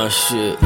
Oh shit.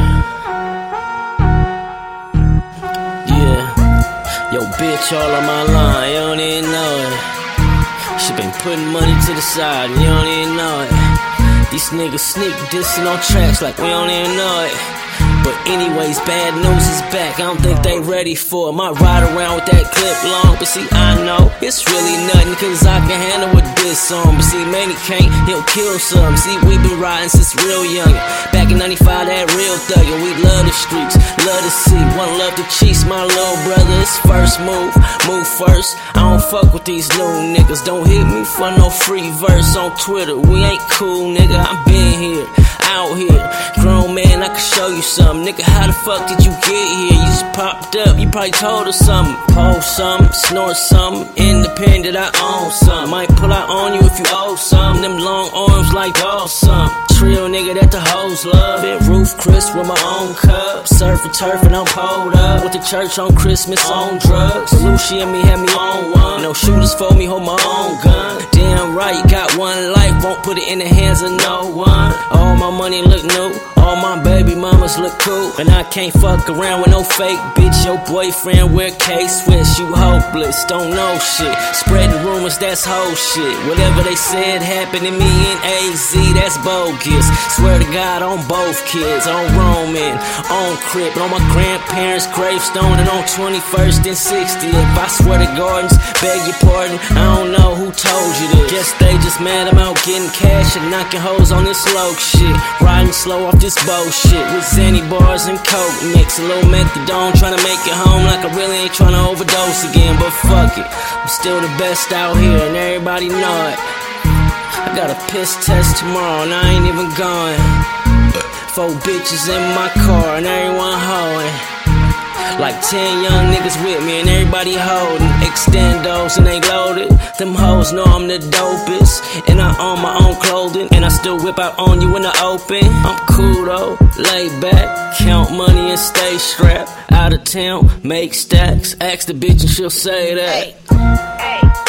Yeah. Yo, bitch, all on my line, you don't even know it. She been putting money to the side, and you don't even know it. These niggas sneak dissing on tracks like we don't even know it. But anyways, bad news is back, I don't think they ready for it. Might ride around with that clip long, but see, I know it's really nothing, cause I can handle with this on. But see, man, he can't, he'll kill some. See, we been riding since real young. Back in 95, that real thuggin', we love the streets, love to see. One love to cheese, my little brother, it's first move first. I don't fuck with these new niggas, don't hit me for no free verse on Twitter. We ain't cool, nigga, I been here, out here. Grown man, I can show you something. Nigga, how the fuck did you get here? You just popped up, you probably told us something. Post something, snort something, independent, I own something. Might pull out on you if you owe something. Them long arms like awesome. Trill nigga that the hoes love. Bit roof Chris with my own cup. Surf and turf and I'm pulled up. Went to church on Christmas on drugs. Lucy and me had me on one. No shooters for me, hold my own gun. Damn right, you got one life, won't put it in the hands of no one. All my money look new, all my baby mamas look cool. And I can't fuck around with no fake bitch. Your boyfriend wear K-Swiss, you hopeless, don't know shit. Spreading rumors, that's whole shit. Whatever they said happened to me in AZ, that's bogus. Swear to God on both kids, on Roman, on Crip, on my grandparents' gravestone, and on 21st and 60th. I swear to gardens, beg your pardon, I don't know who told you this. Guess they just mad I'm out getting cash and knocking hoes on this slow shit. Riding slow off this bullshit with Zanny bars and coke mix. A little methadone, trying to make it home like I really ain't trying to overdose again. But fuck it, I'm still the best out here and everybody know it. I got a piss test tomorrow and I ain't even going. 4 bitches in my car and everyone hoeing. Like 10 young niggas with me and everybody holding extendos and they loaded. Them hoes know I'm the dopest, and I own my own clothing, and I still whip out on you in the open. I'm cool though, lay back, count money and stay strapped. Out of town, make stacks, ask the bitch and she'll say that. Hey.